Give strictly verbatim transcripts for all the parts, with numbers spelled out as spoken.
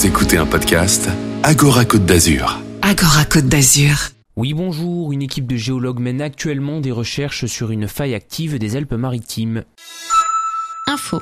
Vous écoutez un podcast Agora Côte d'Azur. Agora Côte d'Azur. Oui, bonjour. Une équipe de géologues mène actuellement des recherches sur une faille active des Alpes-Maritimes. Info.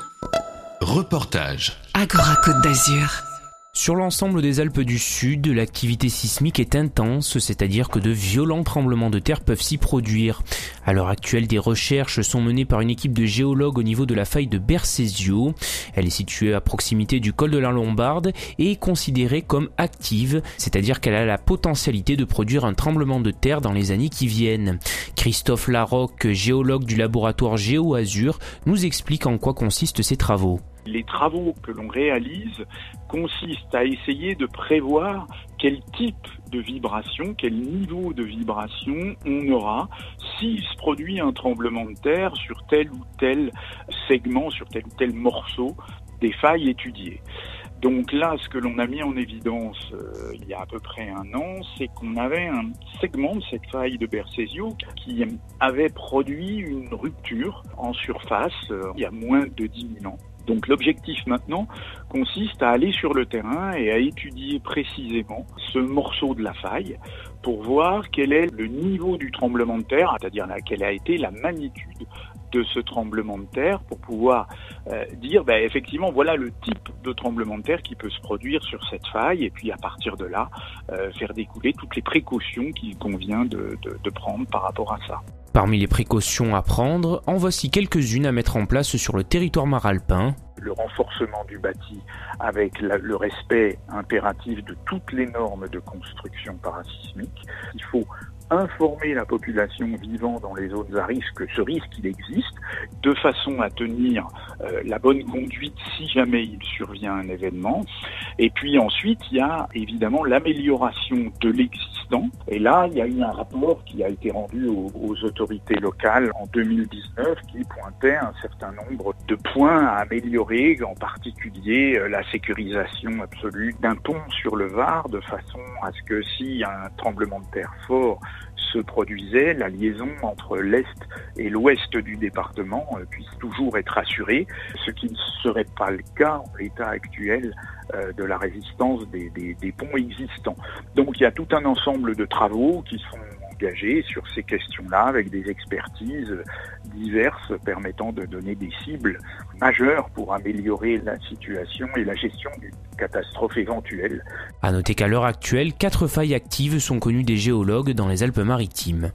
Reportage. Agora Côte d'Azur. Sur l'ensemble des Alpes du Sud, l'activité sismique est intense, c'est-à-dire que de violents tremblements de terre peuvent s'y produire. À l'heure actuelle, des recherches sont menées par une équipe de géologues au niveau de la faille de Bercesio. Elle est située à proximité du col de la Lombarde et est considérée comme active, c'est-à-dire qu'elle a la potentialité de produire un tremblement de terre dans les années qui viennent. Christophe Larocque, géologue du laboratoire GéoAzur, nous explique en quoi consistent ces travaux. Les travaux que l'on réalise consistent à essayer de prévoir quel type de vibration, quel niveau de vibration on aura s'il se produit un tremblement de terre sur tel ou tel segment, sur tel ou tel morceau des failles étudiées. Donc là, ce que l'on a mis en évidence euh, il y a à peu près un an, c'est qu'on avait un segment de cette faille de Bercesio qui avait produit une rupture en surface euh, il y a moins de dix mille ans. Donc l'objectif maintenant consiste à aller sur le terrain et à étudier précisément ce morceau de la faille pour voir quel est le niveau du tremblement de terre, c'est-à-dire là, quelle a été la magnitude de ce tremblement de terre pour pouvoir euh, dire ben, effectivement voilà le type de tremblement de terre qui peut se produire sur cette faille et puis à partir de là euh, faire découler toutes les précautions qu'il convient de, de, de prendre par rapport à ça. Parmi les précautions à prendre, en voici quelques-unes à mettre en place sur le territoire maralpin. Le renforcement du bâti avec la, le respect impératif de toutes les normes de construction parasismique. Il faut informer la population vivant dans les zones à risque que ce risque il existe, de façon à tenir euh, la bonne conduite si jamais il survient un événement. Et puis ensuite, il y a évidemment l'amélioration de l'existant. Et là, il y a eu un rapport qui a été rendu aux, aux autorités locales en deux mille dix-neuf qui pointait un certain nombre de points à améliorer, en particulier euh, la sécurisation absolue d'un pont sur le Var, de façon à ce que s'il y a un tremblement de terre fort se produisait, la liaison entre l'Est et l'Ouest du département euh, puisse toujours être assurée, ce qui ne serait pas le cas en l'état actuel euh, de la résistance des, des, des ponts existants. Donc il y a tout un ensemble de travaux qui sont engagés sur ces questions-là avec des expertises diverses permettant de donner des cibles majeures pour améliorer la situation et la gestion d'une catastrophe éventuelle. À noter qu'à l'heure actuelle, quatre failles actives sont connues des géologues dans les Alpes-Maritimes.